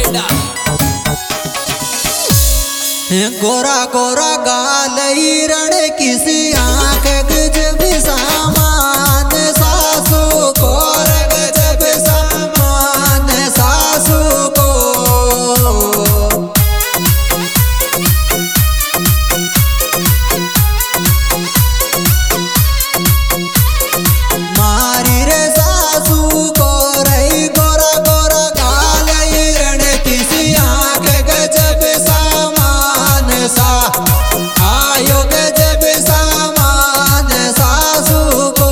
गोरा गोरा गाल रण किसी आंख गजब सामान सासू को गजब सामान सासू को मारी रे सासू को रही गोरा गोरा गाल रण किसी आंख गजब सामान सा आयो गजब सामान सासू को।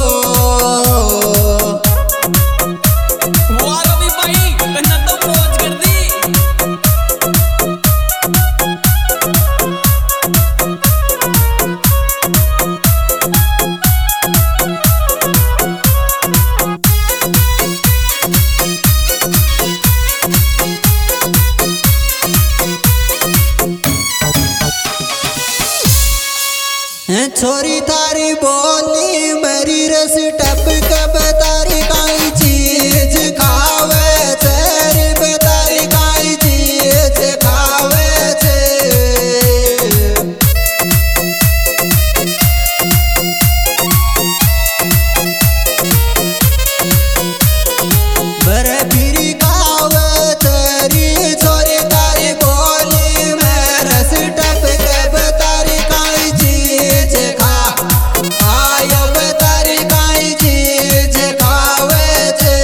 वाह रवि भाई कन्ना तो मौज कर दी। छोरी थारी बोली मेरी रस टपक बतारी काई चीज खावे तेरी बतारी काई चीज खावे छे। बर फिरी खावे तेरी छोरी थारी बोली मैं रस टपक बतारी काई चीज खा आयो बतारी काई चीज खावे छे।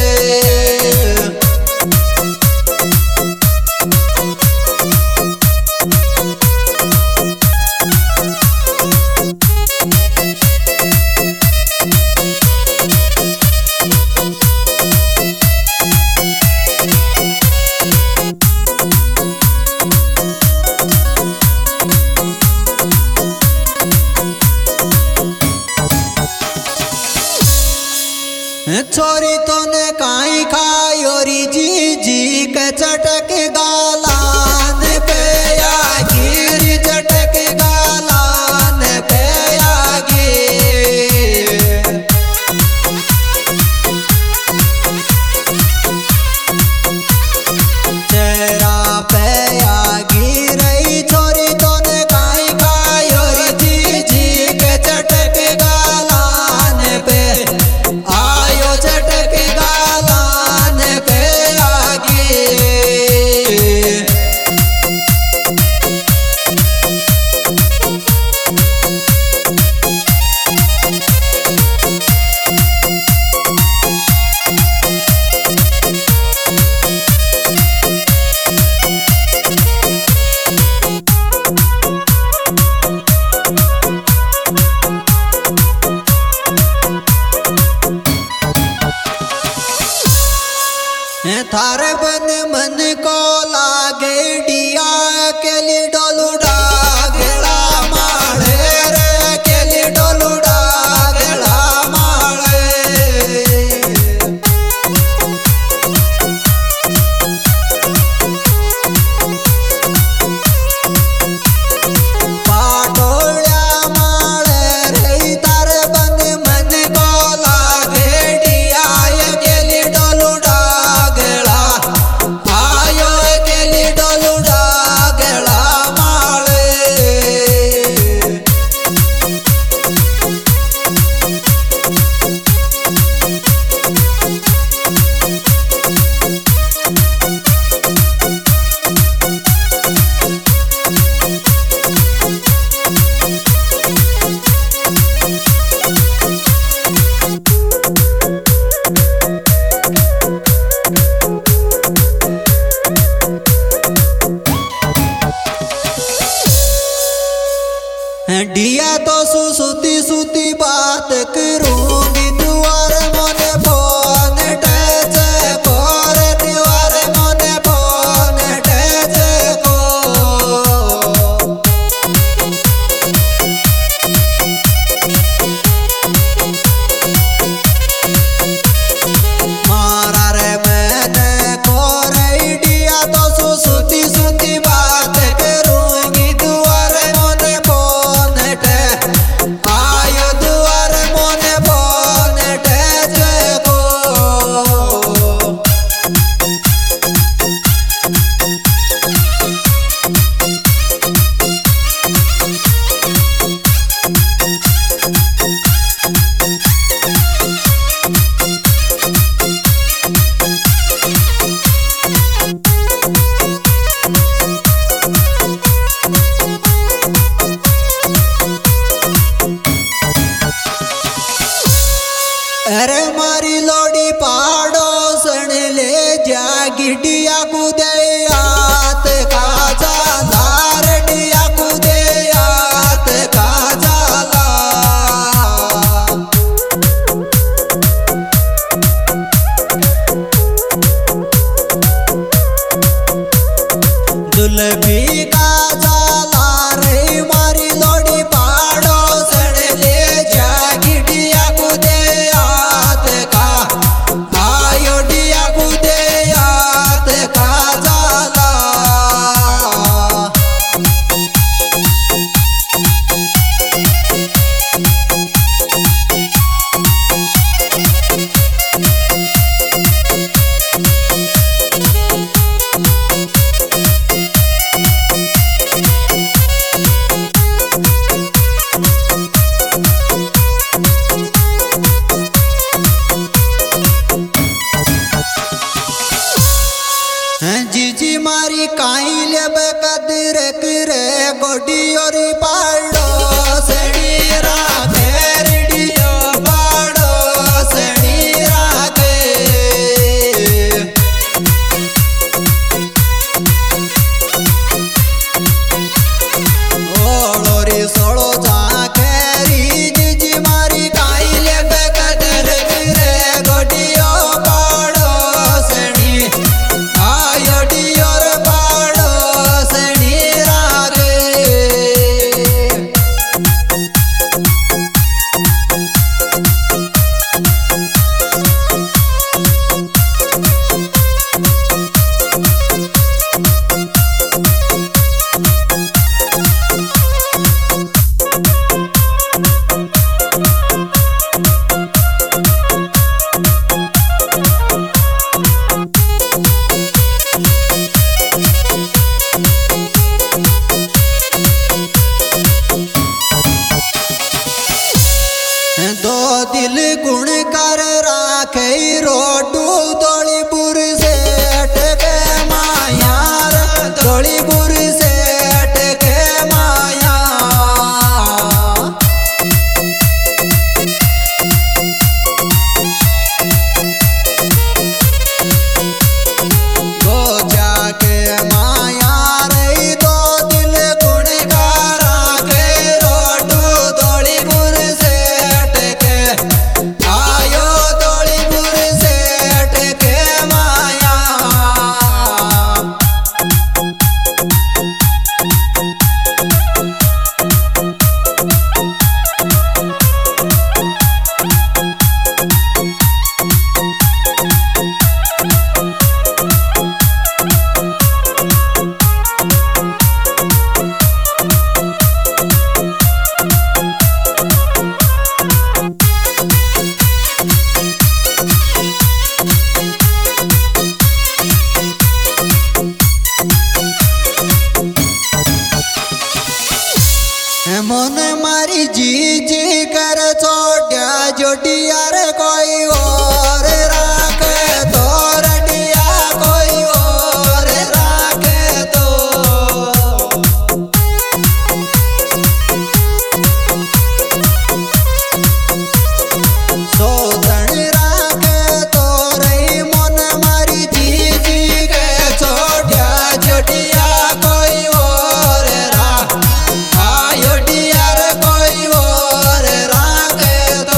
छोरी तोने काई खायो री जी जी के चटक गालान पे आगी चटक गालान पे आगी। चेहरा पे आगी रही छोरी तोने काई खायो री जी जी के चटक गालान पे आयो चटक गालान पे आगी। थारे बन मन को लागे डिया के लिए डोलू डागला मारे रे के लिए डोलू डागला मारे। पाटोल्या मारे रे थारे बन मन को लागे डिया के लिए डोलू डागला आयो के लिए डोलू डागला मारे। डिया तो सुती सुती बात करूंगी दुआर मोने फोन टच कोर दीवार मोने फोन टच को। मारा रे मैंने कोर डिया तो सुती सुती बात करूंगी दुआर मोने फोन टच कुलबी का जाला रे मारी लोडी पाड़ो सड़ ले जागिडिया कुदे आत का आयो डिया कुदे आत का जाला। जीजी मारी काई लेब कदर करे गोडियोरी पाड़ो सड़ी रागे रेडियो पाड़ो सड़ी रागे ओड़ोरी सोड़ो जाकेरी जीजी मारी काई लेब कदर करे गोडियो पाड़ो सड़ी आयो डियोर पाड़ो सड़ी रागे। दो दिल गुण कर राखे रोडू दोली बुर से अटके माया दोली बुर से अटके माया। दो जाके माया रे दो दिल गुण कर राखे रोडू दोली बुर से आयो दोली बुर से अटके माया। मन मारी जी जी कर छोड़ा जोटिया रे कोई और राखे तो रडिया कोई और राखे तो। सोतन राखे तो रही मन मारी जी जी के छोड़ा जोटिया कोई और आयो डियर कोई और राखे दो।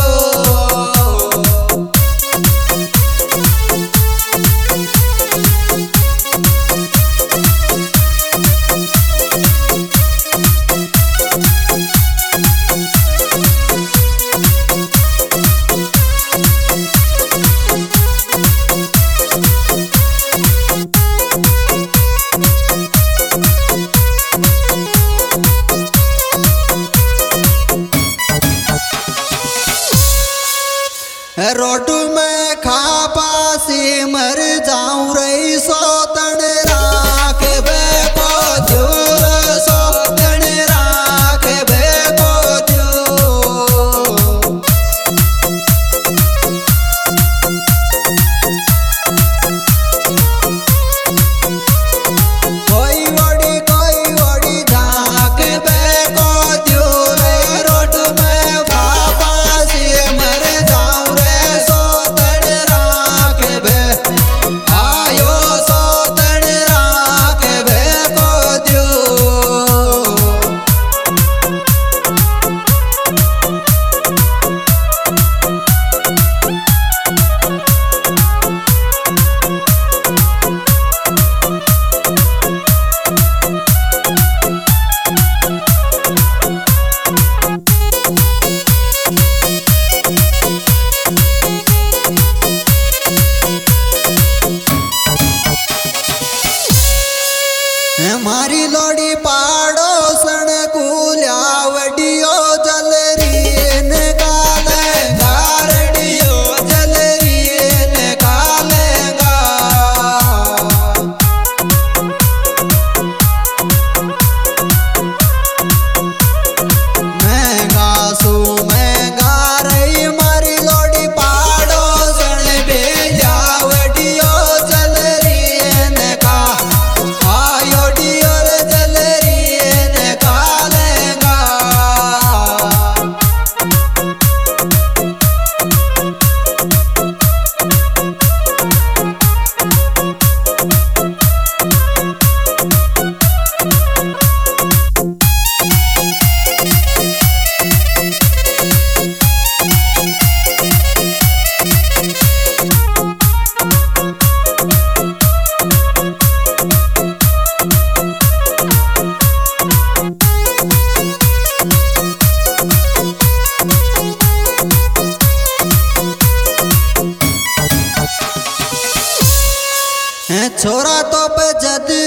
रोड में खापासी मर जाऊं रही सोतन राख बेको दूर सोतन राख बेको दूर। कोई ओड़ी झाँक बेको दूर रोड में खापासी मर जाऊं रे सो मारी लोड़ी पाड़ोसन कुल्यावडियो जल रीन कालेगा रडियो जल रीन कालेगा महंगा सो महंगा रही मारी लोड़ी पाड़ोसन बेजावडियो जल रीन का आयोडियो जल रीन कालेगा छोरा तो पे जद